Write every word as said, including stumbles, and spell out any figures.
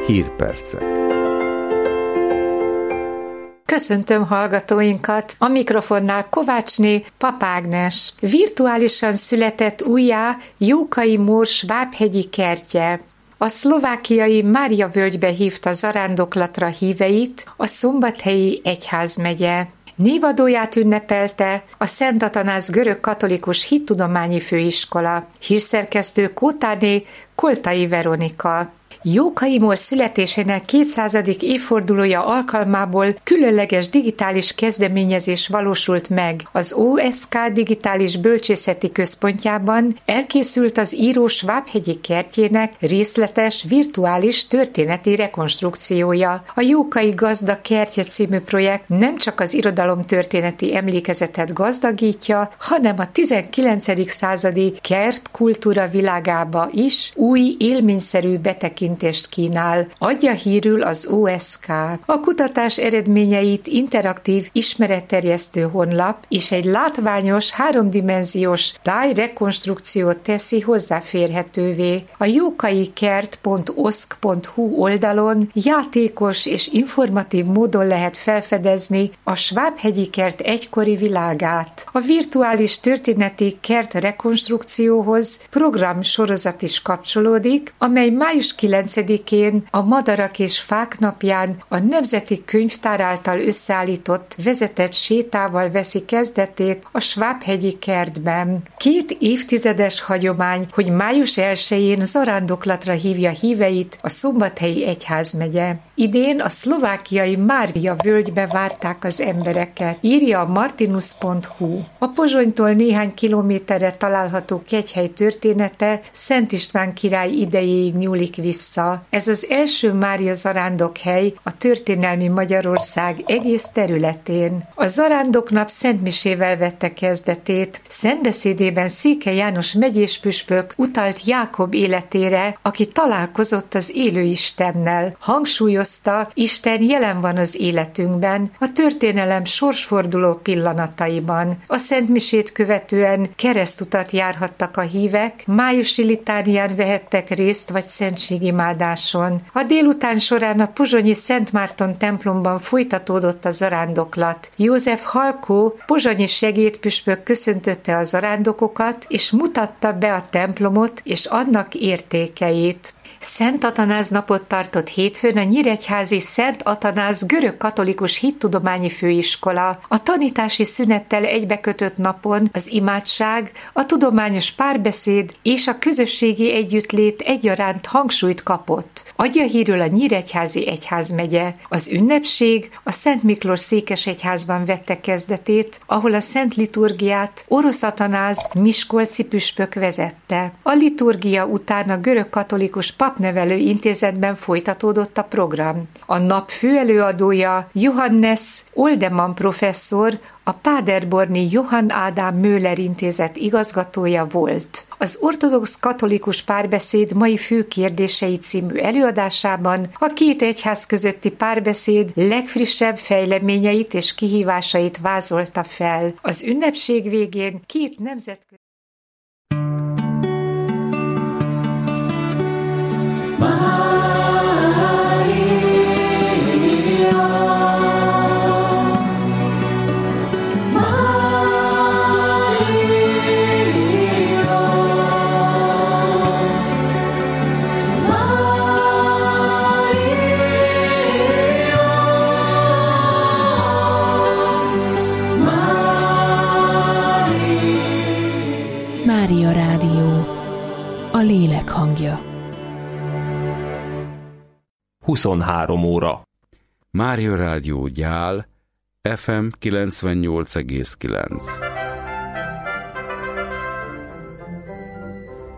Hírpercek. Köszöntöm hallgatóinkat! A mikrofonnál Kovácsné Pap Ágnes. Virtuálisan született újjá Jókai Mór svábhegyi kertje. A szlovákiai Mária völgybe hívta zarándoklatra híveit a Szombathelyi egyházmegye. Névadóját ünnepelte a Szent Atanáz görög-katolikus hittudományi főiskola. Hírszerkesztő Kótáné Koltai Veronika. Jókai Mór születésének kétszázadik évfordulója alkalmából különleges digitális kezdeményezés valósult meg. Az o es ká Digitális Bölcsészeti Központjában elkészült az író svábhegyi kertjének részletes, virtuális történeti rekonstrukciója. A Jókai Gazda Kertje című projekt nem csak az irodalomtörténeti emlékezetet gazdagítja, hanem a tizenkilencedik századi kertkultúra világába is új, élményszerű betekintést kínál, adja hírül az o es ká. A kutatás eredményeit interaktív ismeretterjesztő honlap és egy látványos, háromdimenziós tájrekonstrukciót teszi hozzáférhetővé. A jókaikert pont oszk pont hú oldalon játékos és informatív módon lehet felfedezni a svábhegyi kert egykori világát. A virtuális történeti kert rekonstrukcióhoz programsorozat is kapcsolódik, amely május kilencedikén a Madarak és Fák napján a Nemzeti Könyvtár által összeállított vezetett sétával veszi kezdetét a svábhegyi kertben. Két évtizedes hagyomány, hogy május elsején zarándoklatra hívja híveit a Szombathelyi egyházmegye. Idén a szlovákiai Mária völgybe várták az embereket, írja a martinus pont hú. A Pozsonytól néhány kilométerre található kegyhely története Szent István király idejéig nyúlik vissza. Ez az első Mária zarándokhely a történelmi Magyarország egész területén. A zarándoknap szentmisével vette kezdetét. Szentbeszédében Székely János megyés püspök utalt Jákob életére, aki találkozott az élő Istennel. Hangsúlyozta, Isten jelen van az életünkben, a történelem sorsforduló pillanataiban. A szentmisét követően keresztutat járhattak a hívek, májusi litánián vehettek részt vagy szentségimádáson. A délután során a pozsonyi Szent Márton templomban folytatódott a zarándoklat. József Halkó, pozsonyi segédpüspök köszöntötte a zarándokokat, és mutatta be a templomot és annak értékeit. Szent Atanáz napot tartott hétfőn a nyíregyházi Szent Atanáz görög-katolikus hittudományi főiskola. A tanítási szünettel egybekötött napon az imádság, a tudományos párbeszéd és a közösségi együttlét egyaránt hangsúlyt kapott. Adja hírül a nyíregyházi egyházmegye. Az ünnepség a Szent Miklós székesegyházban vette kezdetét, ahol a szent liturgiát Orosz Atanáz miskolci püspök vezette. A liturgia után a görög-katolikus papnevelő intézetben folytatódott a program. A nap főelőadója Johannes Oldeman professzor, a Páderborni Johann Ádám Möller intézet igazgatója volt. Az ortodox katolikus párbeszéd mai fő kérdései című előadásában a két egyház közötti párbeszéd legfrissebb fejleményeit és kihívásait vázolta fel. Az ünnepség végén két nemzetközi Mária Rádió, a lélek hangja. huszonhárom óra. Mária Rádió Gyál, ef em kilencvennyolc egész kilenc.